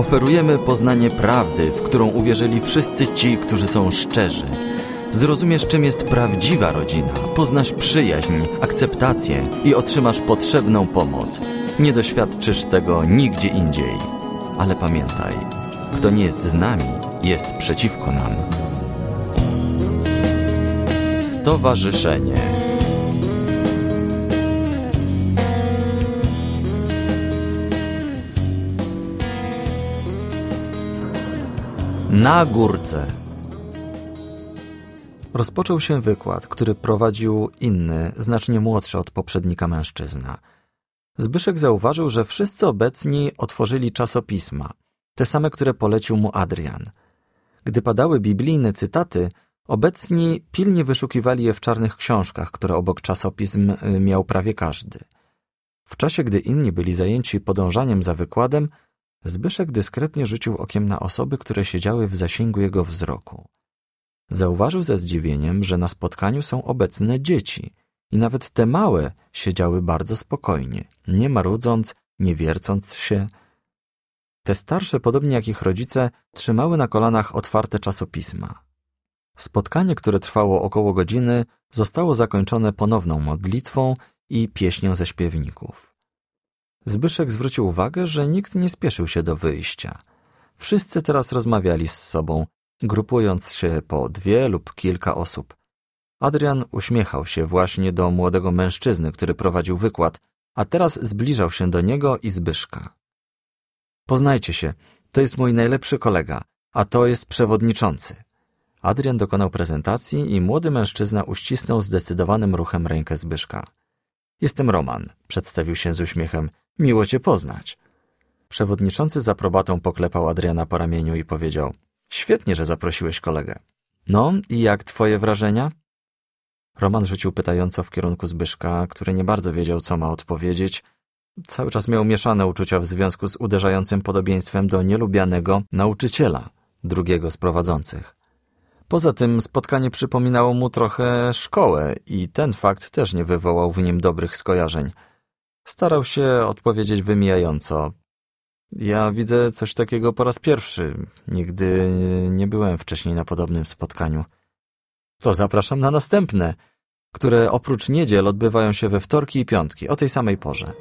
Oferujemy poznanie prawdy, w którą uwierzyli wszyscy ci, którzy są szczerzy. Zrozumiesz, czym jest prawdziwa rodzina, poznasz przyjaźń, akceptację i otrzymasz potrzebną pomoc. Nie doświadczysz tego nigdzie indziej. Ale pamiętaj, kto nie jest z nami, jest przeciwko nam. Stowarzyszenie. Na górce. Rozpoczął się wykład, który prowadził inny, znacznie młodszy od poprzednika mężczyzna. Zbyszek zauważył, że wszyscy obecni otworzyli czasopisma, te same, które polecił mu Adrian. Gdy padały biblijne cytaty, obecni pilnie wyszukiwali je w czarnych książkach, które obok czasopism miał prawie każdy. W czasie, gdy inni byli zajęci podążaniem za wykładem, Zbyszek dyskretnie rzucił okiem na osoby, które siedziały w zasięgu jego wzroku. Zauważył ze zdziwieniem, że na spotkaniu są obecne dzieci i nawet te małe siedziały bardzo spokojnie, nie marudząc, nie wiercąc się. Te starsze, podobnie jak ich rodzice, trzymały na kolanach otwarte czasopisma. Spotkanie, które trwało około godziny, zostało zakończone ponowną modlitwą i pieśnią ze śpiewników. Zbyszek zwrócił uwagę, że nikt nie spieszył się do wyjścia. Wszyscy teraz rozmawiali z sobą, grupując się po 2 lub kilka osób. Adrian uśmiechał się właśnie do młodego mężczyzny, który prowadził wykład, a teraz zbliżał się do niego i Zbyszka. Poznajcie się, to jest mój najlepszy kolega, a to jest przewodniczący. Adrian dokonał prezentacji i młody mężczyzna uścisnął zdecydowanym ruchem rękę Zbyszka. Jestem Roman, przedstawił się z uśmiechem. Miło cię poznać. Przewodniczący z aprobatą poklepał Adriana po ramieniu i powiedział: świetnie, że zaprosiłeś kolegę. No i jak twoje wrażenia? Roman rzucił pytająco w kierunku Zbyszka, który nie bardzo wiedział, co ma odpowiedzieć. Cały czas miał mieszane uczucia w związku z uderzającym podobieństwem do nielubianego nauczyciela, drugiego z prowadzących. Poza tym spotkanie przypominało mu trochę szkołę i ten fakt też nie wywołał w nim dobrych skojarzeń. Starał się odpowiedzieć wymijająco. Ja widzę coś takiego po raz pierwszy. Nigdy nie byłem wcześniej na podobnym spotkaniu. To zapraszam na następne, które oprócz niedziel odbywają się we wtorki i piątki o tej samej porze.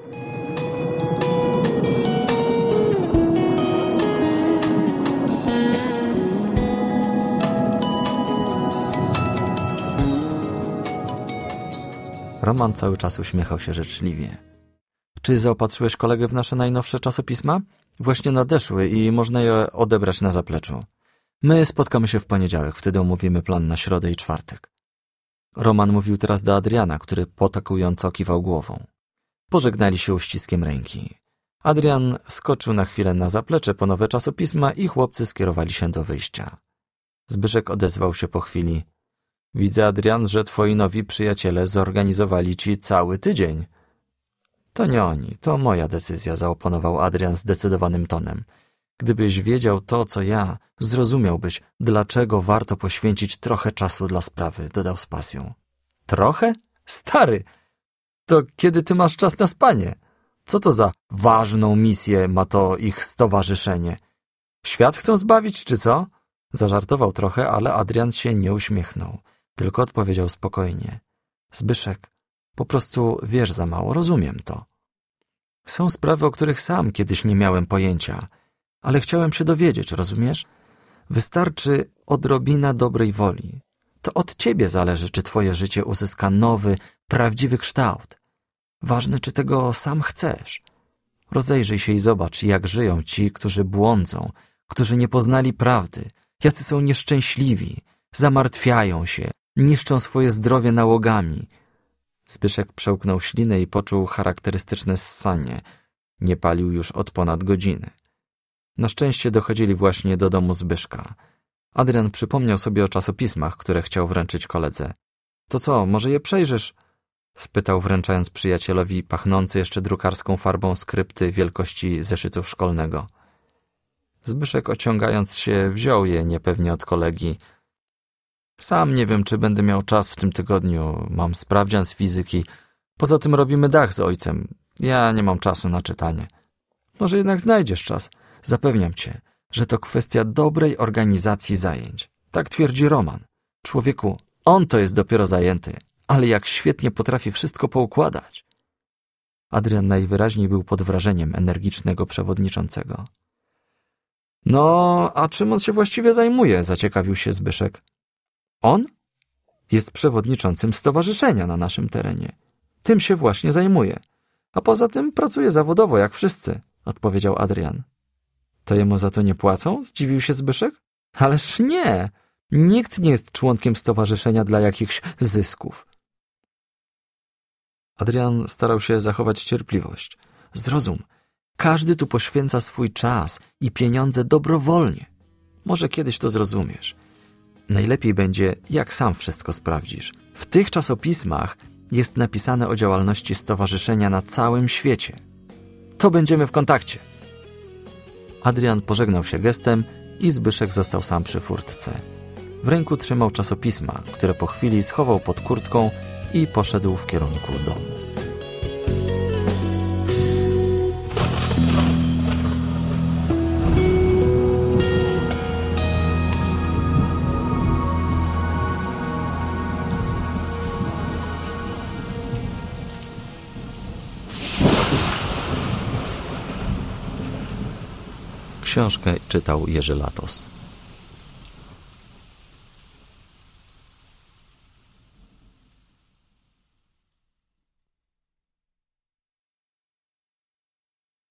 Roman cały czas uśmiechał się życzliwie. Czy zaopatrzyłeś kolegę w nasze najnowsze czasopisma? Właśnie nadeszły i można je odebrać na zapleczu. My spotkamy się w poniedziałek, wtedy omówimy plan na środę i czwartek. Roman mówił teraz do Adriana, który potakująco kiwał głową. Pożegnali się uściskiem ręki. Adrian skoczył na chwilę na zaplecze po nowe czasopisma i chłopcy skierowali się do wyjścia. Zbyszek odezwał się po chwili. Widzę, Adrian, że twoi nowi przyjaciele zorganizowali ci cały tydzień. To nie oni, to moja decyzja, zaoponował Adrian zdecydowanym tonem. Gdybyś wiedział to, co ja, zrozumiałbyś, dlaczego warto poświęcić trochę czasu dla sprawy, dodał z pasją. Trochę? Stary, to kiedy ty masz czas na spanie? Co to za ważną misję ma to ich stowarzyszenie? Świat chcą zbawić, czy co? Zażartował trochę, ale Adrian się nie uśmiechnął, tylko odpowiedział spokojnie. Zbyszek, po prostu wiesz za mało, rozumiem to. Są sprawy, o których sam kiedyś nie miałem pojęcia, ale chciałem się dowiedzieć, rozumiesz? Wystarczy odrobina dobrej woli. To od ciebie zależy, czy twoje życie uzyska nowy, prawdziwy kształt. Ważne, czy tego sam chcesz. Rozejrzyj się i zobacz, jak żyją ci, którzy błądzą, którzy nie poznali prawdy, jacy są nieszczęśliwi, zamartwiają się, niszczą swoje zdrowie nałogami. Zbyszek przełknął ślinę i poczuł charakterystyczne ssanie. Nie palił już od ponad godziny. Na szczęście dochodzili właśnie do domu Zbyszka. Adrian przypomniał sobie o czasopismach, które chciał wręczyć koledze. To co, może je przejrzysz? Spytał, wręczając przyjacielowi pachnący jeszcze drukarską farbą skrypty wielkości zeszytu szkolnego. Zbyszek, ociągając się, wziął je niepewnie od kolegi. Sam nie wiem, czy będę miał czas w tym tygodniu. Mam sprawdzian z fizyki. Poza tym robimy dach z ojcem. Ja nie mam czasu na czytanie. Może jednak znajdziesz czas. Zapewniam cię, że to kwestia dobrej organizacji zajęć. Tak twierdzi Roman. Człowieku, on to jest dopiero zajęty, ale jak świetnie potrafi wszystko poukładać. Adrian najwyraźniej był pod wrażeniem energicznego przewodniczącego. No, a czym on się właściwie zajmuje? Zaciekawił się Zbyszek. On? Jest przewodniczącym stowarzyszenia na naszym terenie. Tym się właśnie zajmuje. A poza tym pracuje zawodowo, jak wszyscy, odpowiedział Adrian. To jemu za to nie płacą? Zdziwił się Zbyszek. Ależ nie! Nikt nie jest członkiem stowarzyszenia dla jakichś zysków. Adrian starał się zachować cierpliwość. Zrozum, każdy tu poświęca swój czas i pieniądze dobrowolnie. Może kiedyś to zrozumiesz. Najlepiej będzie, jak sam wszystko sprawdzisz. W tych czasopismach jest napisane o działalności stowarzyszenia na całym świecie. To będziemy w kontakcie. Adrian pożegnał się gestem i Zbyszek został sam przy furtce. W ręku trzymał czasopisma, które po chwili schował pod kurtką i poszedł w kierunku domu. Książkę czytał Jerzy Latos.